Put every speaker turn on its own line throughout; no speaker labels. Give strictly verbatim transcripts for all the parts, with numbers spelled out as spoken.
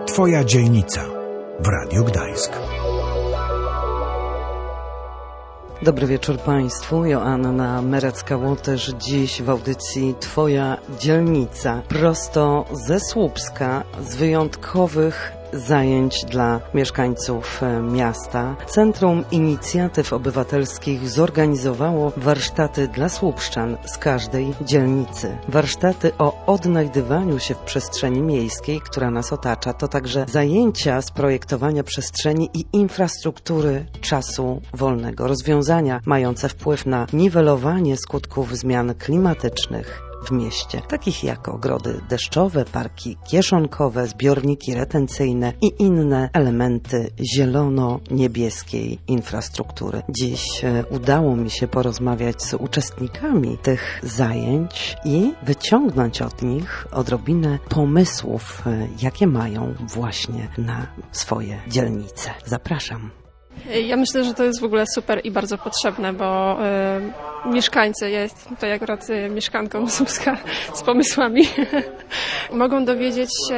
Twoja dzielnica w Radiu Gdańsk.
Dobry wieczór Państwu, Joanna Merecka-Łotysz, dziś w audycji Twoja dzielnica, prosto ze Słupska, z wyjątkowych zajęć dla mieszkańców miasta. Centrum Inicjatyw Obywatelskich zorganizowało warsztaty dla słupszczan z każdej dzielnicy. Warsztaty o odnajdywaniu się w przestrzeni miejskiej, która nas otacza. To także zajęcia z projektowania przestrzeni i infrastruktury czasu wolnego. Rozwiązania mające wpływ na niwelowanie skutków zmian klimatycznych w mieście, takich jak ogrody deszczowe, parki kieszonkowe, zbiorniki retencyjne i inne elementy zielono-niebieskiej infrastruktury. Dziś udało mi się porozmawiać z uczestnikami tych zajęć i wyciągnąć od nich odrobinę pomysłów, jakie mają właśnie na swoje dzielnice. Zapraszam.
Ja myślę, że to jest w ogóle super i bardzo potrzebne, bo y, mieszkańcy, ja jestem tutaj akurat y, mieszkanką Słupska z pomysłami, mogą dowiedzieć się,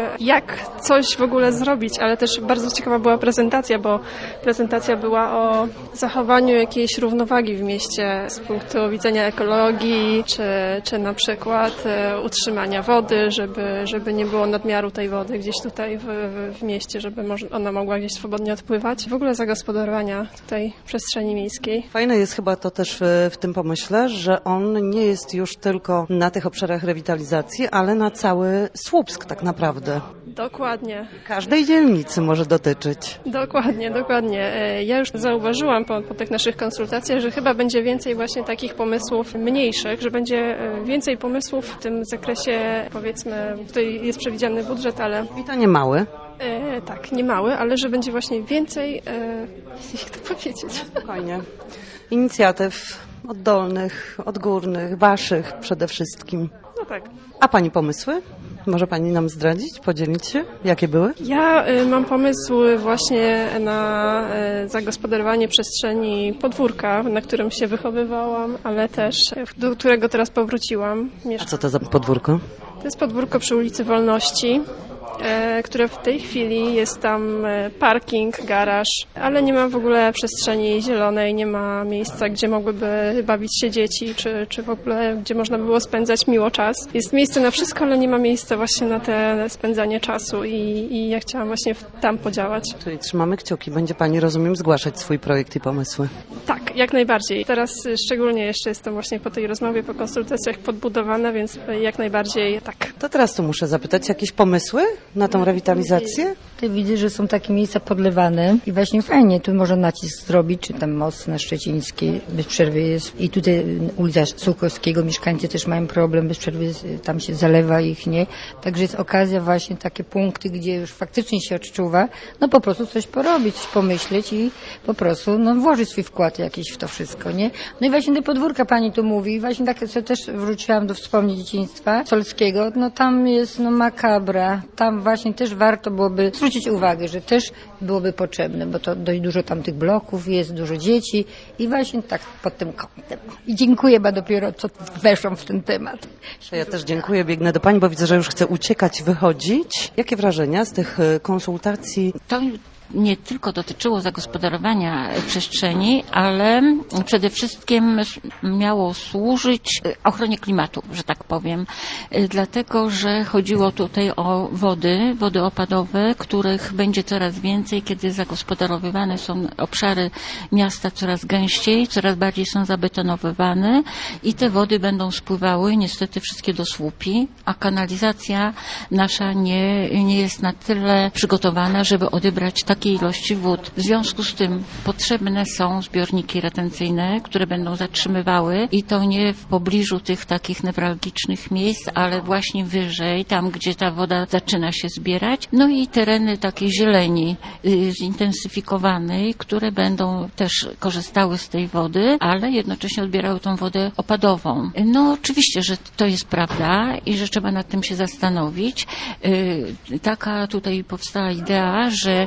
jak coś w ogóle zrobić, ale też bardzo ciekawa była prezentacja, bo prezentacja była o zachowaniu jakiejś równowagi w mieście z punktu widzenia ekologii, czy, czy na przykład y, utrzymania wody, żeby, żeby nie było nadmiaru tej wody gdzieś tutaj w, w, w mieście, żeby ona mogła gdzieś swobodnie odpływać. W ogóle zagospodarowania tutaj przestrzeni miejskiej.
Fajne jest chyba to też w, w tym pomyśle, że on nie jest już tylko na tych obszarach rewitalizacji, ale na cały Słupsk tak naprawdę.
Dokładnie.
Każdej dzielnicy może dotyczyć.
Dokładnie, dokładnie. Ja już zauważyłam po, po tych naszych konsultacjach, że chyba będzie więcej właśnie takich pomysłów mniejszych, że będzie więcej pomysłów w tym zakresie, powiedzmy, tutaj jest przewidziany budżet, ale...
I to nie mały.
E, tak, nie mały, ale że będzie właśnie więcej, e, jak to powiedzieć?
Spokojnie. Inicjatyw oddolnych, odgórnych, waszych przede wszystkim.
No tak.
A pani pomysły? Może pani nam zdradzić, podzielić się? Jakie były?
Ja y, mam pomysł właśnie na y, zagospodarowanie przestrzeni podwórka, na którym się wychowywałam, ale też do którego teraz powróciłam.
A co to za podwórko?
To jest podwórko przy ulicy Wolności, które w tej chwili jest tam parking, garaż, ale nie ma w ogóle przestrzeni zielonej, nie ma miejsca, gdzie mogłyby bawić się dzieci, czy, czy w ogóle gdzie można było spędzać miło czas. Jest miejsce na wszystko, ale nie ma miejsca właśnie na te spędzanie czasu i, i ja chciałam właśnie tam podziałać.
Czyli trzymamy kciuki, będzie pani, rozumiem, zgłaszać swój projekt i pomysły.
Tak, jak najbardziej. Teraz szczególnie jeszcze jestem właśnie po tej rozmowie, po konsultacjach podbudowana, więc jak najbardziej tak.
To teraz tu muszę zapytać, jakieś pomysły na tą rewitalizację?
Ty widzę, że są takie miejsca podlewane i właśnie fajnie, tu można nacisk zrobić, czy tam most na Szczecińskiej bez przerwy jest i tutaj ulica Sułkowskiego, mieszkańcy też mają problem, bez przerwy tam się zalewa ich, nie? Także jest okazja właśnie takie punkty, gdzie już faktycznie się odczuwa, no po prostu coś porobić, coś pomyśleć i po prostu no włożyć swój wkład jakiś w to wszystko, nie? No i właśnie te podwórka pani tu mówi, właśnie tak co też wróciłam do wspomnień dzieciństwa Solskiego, no tam jest no makabra, tam właśnie też warto byłoby zwrócić uwagę, że też byłoby potrzebne, bo to dość dużo tam tych bloków jest, dużo dzieci i właśnie tak pod tym kątem. I dziękuję, bo dopiero co weszłam w ten temat.
To ja też dziękuję, biegnę do pani, bo widzę, że już chcę uciekać, wychodzić. Jakie wrażenia z tych konsultacji?
To nie tylko dotyczyło zagospodarowania przestrzeni, ale przede wszystkim miało służyć ochronie klimatu, że tak powiem. Dlatego, że chodziło tutaj o wody, wody opadowe, których będzie coraz więcej, kiedy zagospodarowywane są obszary miasta coraz gęściej, coraz bardziej są zabetonowywane i te wody będą spływały niestety wszystkie do słupi, a kanalizacja nasza nie, nie jest na tyle przygotowana, żeby odebrać tak takiej ilości wód. W związku z tym potrzebne są zbiorniki retencyjne, które będą zatrzymywały i to nie w pobliżu tych takich newralgicznych miejsc, ale właśnie wyżej, tam gdzie ta woda zaczyna się zbierać. No i tereny takiej zieleni y, zintensyfikowanej, które będą też korzystały z tej wody, ale jednocześnie odbierały tą wodę opadową. No oczywiście, że to jest prawda i że trzeba nad tym się zastanowić. Y, taka tutaj powstała idea, że owszem,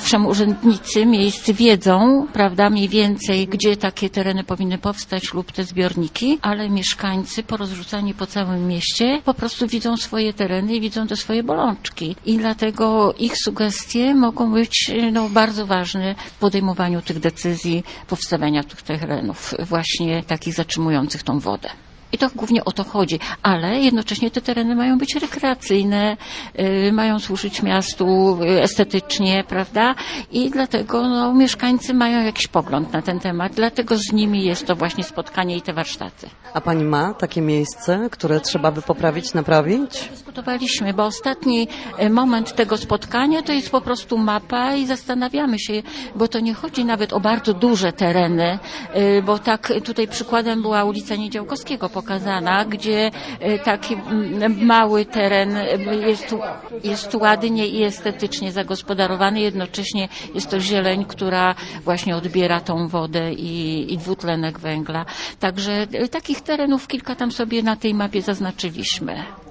owszem, urzędnicy miejscy wiedzą, prawda, mniej więcej, gdzie takie tereny powinny powstać lub te zbiorniki, ale mieszkańcy porozrzucani po całym mieście po prostu widzą swoje tereny i widzą te swoje bolączki. I dlatego ich sugestie mogą być no, bardzo ważne w podejmowaniu tych decyzji powstawania tych terenów, właśnie takich zatrzymujących tą wodę. I to głównie o to chodzi, ale jednocześnie te tereny mają być rekreacyjne, y, mają służyć miastu y, estetycznie, prawda? I dlatego no, mieszkańcy mają jakiś pogląd na ten temat, dlatego z nimi jest to właśnie spotkanie i te warsztaty.
A pani ma takie miejsce, które trzeba by poprawić, naprawić?
Dyskutowaliśmy, bo ostatni moment tego spotkania to jest po prostu mapa i zastanawiamy się, bo to nie chodzi nawet o bardzo duże tereny, y, bo tak tutaj przykładem była ulica Niedziałkowskiego pokazana, gdzie taki mały teren jest, jest ładnie i estetycznie zagospodarowany, jednocześnie jest to zieleń, która właśnie odbiera tą wodę i, i dwutlenek węgla. Także takich terenów kilka tam sobie na tej mapie zaznaczyliśmy.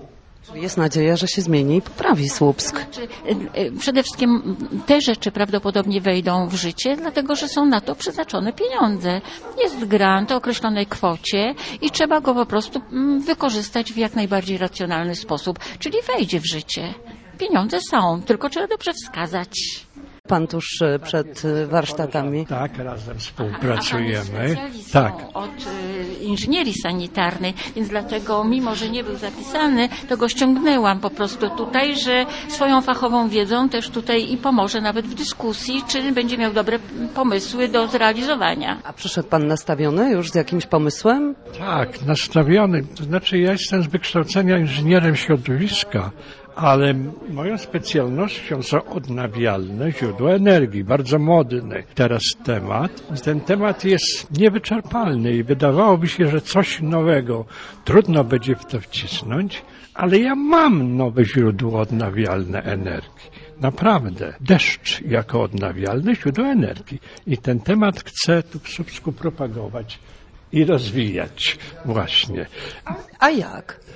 Jest nadzieja, że się zmieni i poprawi Słupsk.
Przede wszystkim te rzeczy prawdopodobnie wejdą w życie, dlatego że są na to przeznaczone pieniądze. Jest grant o określonej kwocie i trzeba go po prostu wykorzystać w jak najbardziej racjonalny sposób, czyli wejdzie w życie. Pieniądze są, tylko trzeba dobrze wskazać.
Pan tuż przed warsztatami.
Tak, razem współpracujemy.
A
tak.
Od y, inżynierii sanitarnej, więc dlatego, mimo że nie był zapisany, to go ściągnęłam po prostu tutaj, że swoją fachową wiedzą też tutaj i pomoże nawet w dyskusji, czy będzie miał dobre pomysły do zrealizowania.
A przyszedł pan nastawiony już z jakimś pomysłem?
Tak, nastawiony. To znaczy ja jestem z wykształcenia inżynierem środowiska, ale moją specjalnością są odnawialne źródła energii, bardzo modny teraz temat. Ten temat jest niewyczerpalny i wydawałoby się, że coś nowego trudno będzie w to wcisnąć, ale ja mam nowe źródło odnawialne energii. Naprawdę. Deszcz jako odnawialne źródło energii. I ten temat chcę tu w Słupsku propagować i rozwijać właśnie.
A jak?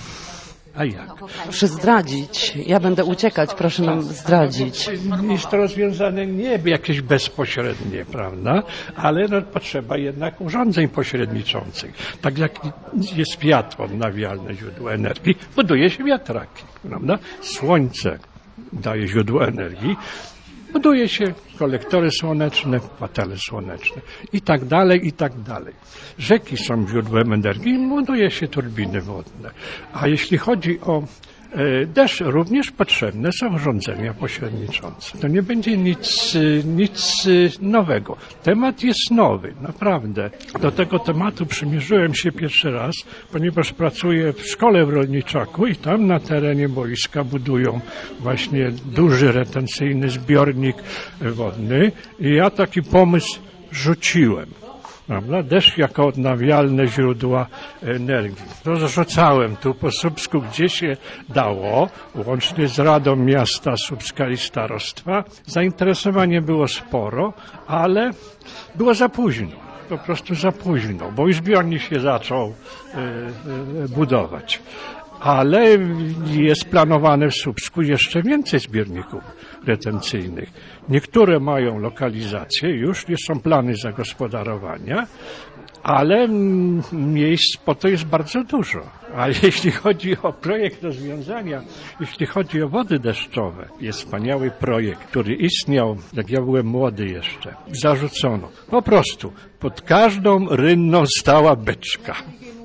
A jak?
Proszę zdradzić. Ja będę uciekać, proszę nam zdradzić.
Jest to rozwiązane nie jakieś bezpośrednie, prawda? Ale no, potrzeba jednak urządzeń pośredniczących. Tak jak jest wiatr, odnawialne źródło energii, buduje się wiatraki, prawda? Słońce daje źródło energii, buduje się kolektory słoneczne, panele słoneczne i tak dalej, i tak dalej. Rzeki są źródłem energii, buduje się turbiny wodne. A jeśli chodzi o e, deszcz, również potrzebne są urządzenia pośredniczące. To nie będzie nic, nic nowego. Temat jest nowy, naprawdę. Do tego tematu przymierzyłem się pierwszy raz, ponieważ pracuję w szkole w Rolniczaku i tam na terenie boiska budują właśnie duży retencyjny zbiornik wodny i ja taki pomysł rzuciłem. Prawda? Deszcz jako odnawialne źródła energii. Rozrzucałem tu po Słupsku, gdzie się dało, łącznie z Radą Miasta Słupska i Starostwa. Zainteresowanie było sporo, ale było za późno. Po prostu za późno, bo już zbiornik się zaczął y, y, budować. Ale jest planowane w Słupsku jeszcze więcej zbiorników retencyjnych. Niektóre mają lokalizację, już są plany zagospodarowania, ale miejsc po to jest bardzo dużo. A jeśli chodzi o projekt rozwiązania, jeśli chodzi o wody deszczowe, jest wspaniały projekt, który istniał, jak ja byłem młody jeszcze. Zarzucono. Po prostu pod każdą rynną stała beczka.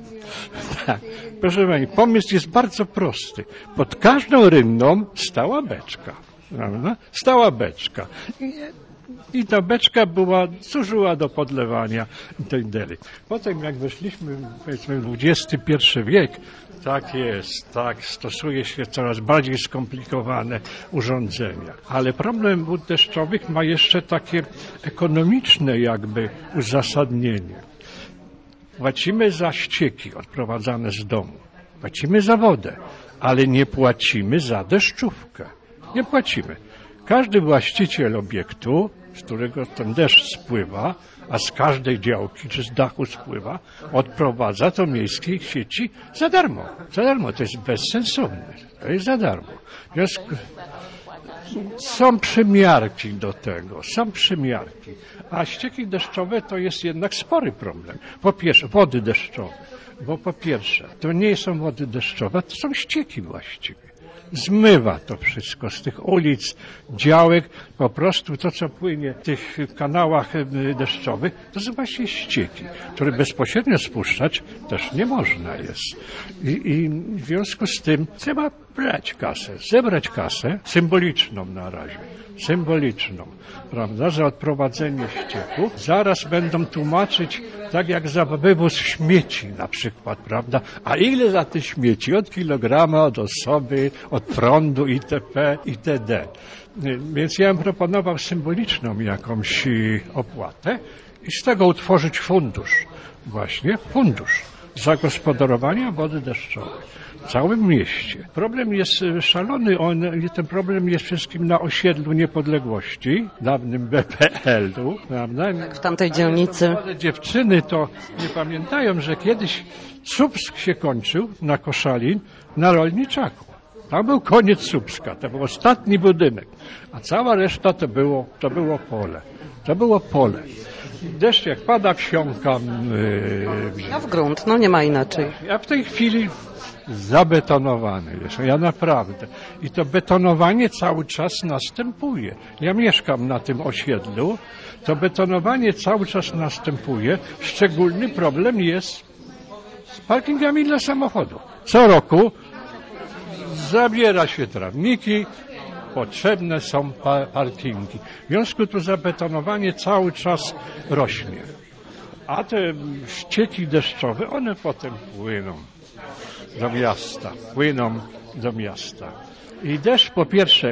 Tak. Proszę pani, pomysł jest bardzo prosty. Pod każdą rynną stała beczka. Prawda? Stała beczka. I, I ta beczka była, służyła do podlewania i tak dalej. Potem jak weszliśmy, powiedzmy, w dwudziesty pierwszy wiek, tak jest, tak, stosuje się coraz bardziej skomplikowane urządzenia. Ale problem wód deszczowych ma jeszcze takie ekonomiczne jakby uzasadnienie. Płacimy za ścieki odprowadzane z domu. Płacimy za wodę, ale nie płacimy za deszczówkę. Nie płacimy. Każdy właściciel obiektu, z którego ten deszcz spływa, a z każdej działki czy z dachu spływa, odprowadza do miejskiej sieci za darmo. Za darmo. To jest bezsensowne. To jest za darmo. W związku... Są przymiarki do tego, są przymiarki. A ścieki deszczowe to jest jednak spory problem. Po pierwsze, wody deszczowe. Bo po pierwsze, to nie są wody deszczowe, to są ścieki właściwie. Zmywa to wszystko z tych ulic, działek, po prostu to, co płynie w tych kanałach deszczowych, to są właśnie ścieki, które bezpośrednio spuszczać też nie można jest. I, i w związku z tym trzeba brać kasę, zebrać kasę, symboliczną na razie, symboliczną, prawda, za odprowadzenie ścieku. Zaraz będą tłumaczyć, tak jak za wywóz śmieci na przykład, prawda, a ile za te śmieci? Od kilograma, od osoby, od prądu itp. itd. Więc ja bym proponował symboliczną jakąś opłatę i z tego utworzyć fundusz, właśnie fundusz zagospodarowania wody deszczowej w całym mieście. Problem jest szalony, on, ten problem jest wszystkim na osiedlu Niepodległości, dawnym B P L-u, prawda?
W tamtej dzielnicy.
Młode dziewczyny to nie pamiętają, że kiedyś Słupsk się kończył na Koszalin na Rolniczaku. Tam był koniec Słupska, to był ostatni budynek, a cała reszta to było, to było pole. To było pole. Deszcz jak pada, wsiąkam yy,
Ja w grunt, no nie ma inaczej.
Ja w tej chwili zabetonowany jest, ja naprawdę. I to betonowanie cały czas następuje. Ja mieszkam na tym osiedlu, to betonowanie cały czas następuje. Szczególny problem jest z parkingami dla samochodów. Co roku zabiera się trawniki, potrzebne są pa- parkingi. W związku z tym zabetonowanie cały czas rośnie. A te ścieki deszczowe, one potem płyną do miasta, płyną do miasta. I deszcz po pierwsze,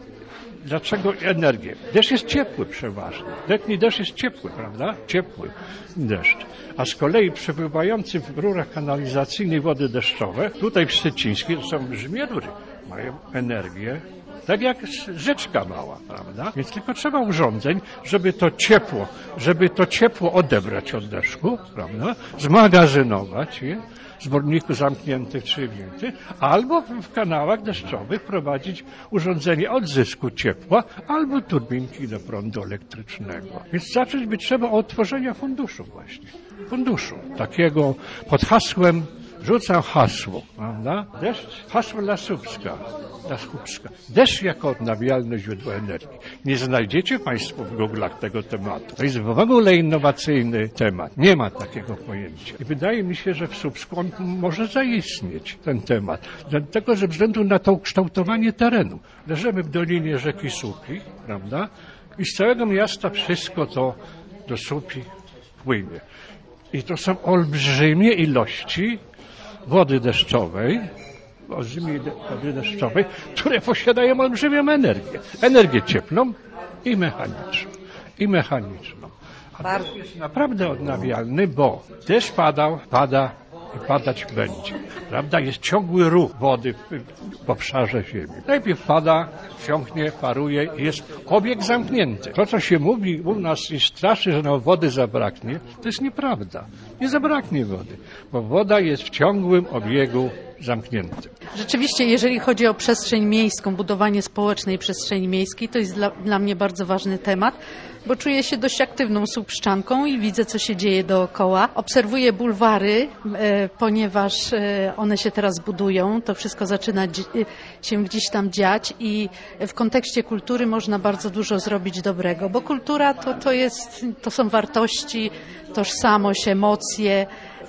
dlaczego energię? Deszcz jest ciepły przeważnie. Letni deszcz jest ciepły, prawda? Ciepły deszcz. A z kolei przepływający w rurach kanalizacyjnych wody deszczowe, tutaj w Szczecińskiej, to są olbrzymie rury, mają energię, tak jak rzeczka mała, prawda? Więc tylko trzeba urządzeń, żeby to ciepło, żeby to ciepło odebrać od deszczu, prawda? Zmagazynować je, zbiorniku zamkniętych czy więcej, albo w kanałach deszczowych prowadzić urządzenie odzysku ciepła, albo turbinki do prądu elektrycznego. Więc zacząć by trzeba od tworzenia funduszu właśnie. Funduszu, takiego pod hasłem, rzucam hasło, prawda? Deszcz, hasło dla Słupska. Dla Słupska. Deszcz jako odnawialne źródło energii. Nie znajdziecie Państwo w Google'ach tego tematu. To jest w ogóle innowacyjny temat. Nie ma takiego pojęcia. I wydaje mi się, że w Słupsku on może zaistnieć, ten temat. Dlatego, że ze względu na to ukształtowanie terenu. Leżymy w dolinie rzeki Słupi, prawda? I z całego miasta wszystko to do Słupi płynie. I to są olbrzymie ilości wody deszczowej, olbrzymiej wody deszczowej, które posiadają olbrzymią energię. Energię cieplną i mechaniczną. I mechaniczną. A deszcz jest naprawdę odnawialny, bo deszcz padał, pada i padać będzie. Prawda? Jest ciągły ruch wody w, w obszarze ziemi. Najpierw pada, wsiąknie, paruje i jest obieg zamknięty. To, co się mówi u nas i straszy, że no wody zabraknie, to jest nieprawda. Nie zabraknie wody, bo woda jest w ciągłym obiegu zamkniętym.
Rzeczywiście, jeżeli chodzi o przestrzeń miejską, budowanie społecznej przestrzeni miejskiej, to jest dla, dla mnie bardzo ważny temat, bo czuję się dość aktywną słupszczanką i widzę, co się dzieje dookoła. Obserwuję bulwary, e, ponieważ e, one się teraz budują, to wszystko zaczyna dzi- się gdzieś tam dziać i w kontekście kultury można bardzo dużo zrobić dobrego, bo kultura to, to, jest, to są wartości, tożsamość, emocje.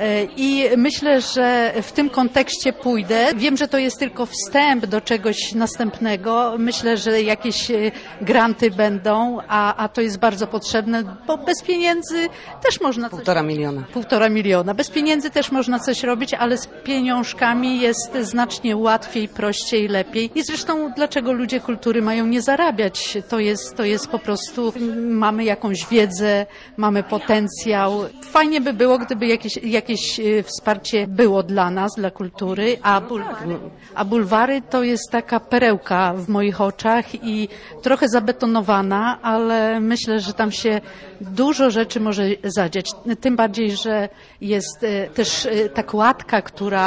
I myślę, że w tym kontekście pójdę. Wiem, że to jest tylko wstęp do czegoś następnego. Myślę, że jakieś granty będą, a, a to jest bardzo potrzebne, bo bez pieniędzy też można...
Półtora
coś,
miliona.
Półtora miliona. Bez pieniędzy też można coś robić, ale z pieniążkami jest znacznie łatwiej, prościej, lepiej. I zresztą dlaczego ludzie kultury mają nie zarabiać? To jest, to jest po prostu, mamy jakąś wiedzę, mamy potencjał. Fajnie by było, gdyby jakieś, jakieś Jakieś wsparcie było dla nas, dla kultury, a, bul- a bulwary to jest taka perełka w moich oczach i trochę zabetonowana, ale myślę, że tam się dużo rzeczy może zadziać. Tym bardziej, że jest też ta kładka, która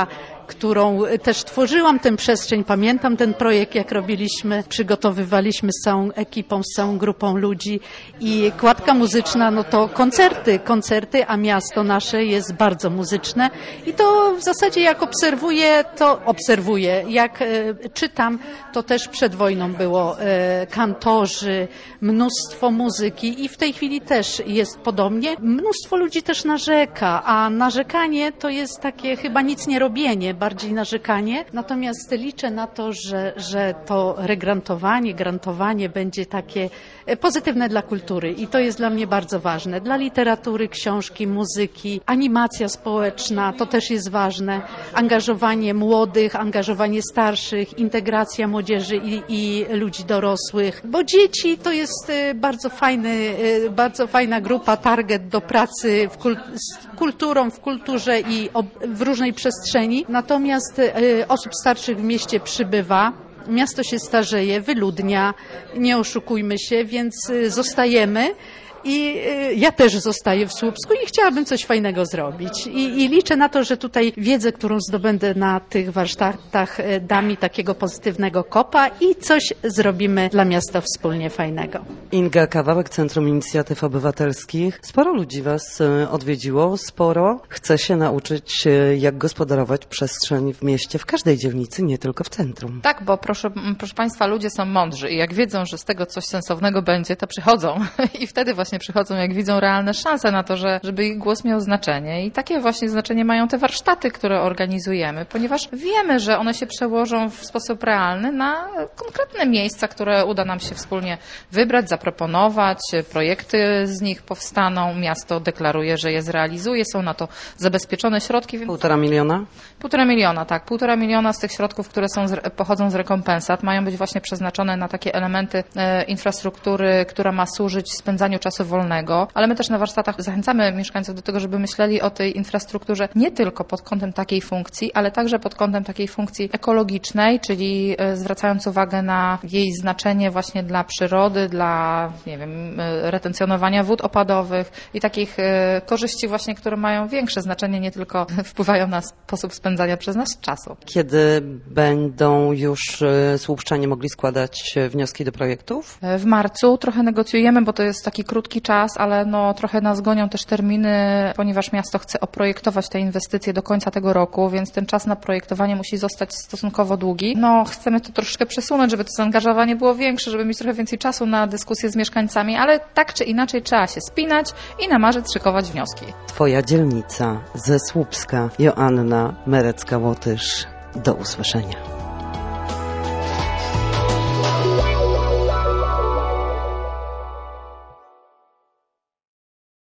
którą też tworzyłam, tę przestrzeń. Pamiętam ten projekt, jak robiliśmy, przygotowywaliśmy z całą ekipą, z całą grupą ludzi i kładka muzyczna, no to koncerty, koncerty, a miasto nasze jest bardzo muzyczne i to w zasadzie jak obserwuję, to obserwuję, jak e, czytam, to też przed wojną było e, kantorzy, mnóstwo muzyki i w tej chwili też jest podobnie. Mnóstwo ludzi też narzeka, a narzekanie to jest takie chyba nic nie robienie, bardziej narzekanie. Natomiast liczę na to, że, że to regrantowanie, grantowanie będzie takie pozytywne dla kultury i to jest dla mnie bardzo ważne. Dla literatury, książki, muzyki, animacja społeczna, to też jest ważne. Angażowanie młodych, angażowanie starszych, integracja młodzieży i, i ludzi dorosłych, bo dzieci to jest bardzo fajny, bardzo fajna grupa, target do pracy w kul- z kulturą, w kulturze i w różnej przestrzeni. Natomiast osób starszych w mieście przybywa. Miasto się starzeje, wyludnia, nie oszukujmy się, więc zostajemy. I ja też zostaję w Słupsku i chciałabym coś fajnego zrobić. I, I liczę na to, że tutaj wiedzę, którą zdobędę na tych warsztatach, da mi takiego pozytywnego kopa i coś zrobimy dla miasta wspólnie fajnego.
Inga Kawałek, Centrum Inicjatyw Obywatelskich. Sporo ludzi Was odwiedziło, sporo chce się nauczyć, jak gospodarować przestrzeń w mieście, w każdej dzielnicy, nie tylko w centrum.
Tak, bo proszę, proszę Państwa, ludzie są mądrzy i jak wiedzą, że z tego coś sensownego będzie, to przychodzą i wtedy właśnie przychodzą, jak widzą realne szanse na to, że, żeby ich głos miał znaczenie. I takie właśnie znaczenie mają te warsztaty, które organizujemy, ponieważ wiemy, że one się przełożą w sposób realny na konkretne miejsca, które uda nam się wspólnie wybrać, zaproponować. Projekty z nich powstaną, miasto deklaruje, że je zrealizuje, są na to zabezpieczone środki. Więc...
Półtora miliona?
Półtora miliona, tak. Półtora miliona z tych środków, które są z, pochodzą z rekompensat, mają być właśnie przeznaczone na takie elementy e, infrastruktury, która ma służyć spędzaniu czasu wolnego, ale my też na warsztatach zachęcamy mieszkańców do tego, żeby myśleli o tej infrastrukturze nie tylko pod kątem takiej funkcji, ale także pod kątem takiej funkcji ekologicznej, czyli zwracając uwagę na jej znaczenie właśnie dla przyrody, dla, nie wiem, retencjonowania wód opadowych i takich korzyści właśnie, które mają większe znaczenie, nie tylko wpływają na sposób spędzania przez nas czasu.
Kiedy będą już słupszczanie mogli składać wnioski do projektów?
W marcu trochę negocjujemy, bo to jest taki krótki czas, ale no trochę nas gonią też terminy, ponieważ miasto chce oprojektować te inwestycje do końca tego roku, więc ten czas na projektowanie musi zostać stosunkowo długi. No chcemy to troszeczkę przesunąć, żeby to zaangażowanie było większe, żeby mieć trochę więcej czasu na dyskusję z mieszkańcami, ale tak czy inaczej trzeba się spinać i na marzec szykować wnioski.
Twoja dzielnica ze Słupska, Joanna Merecka-Łotysz. Do usłyszenia.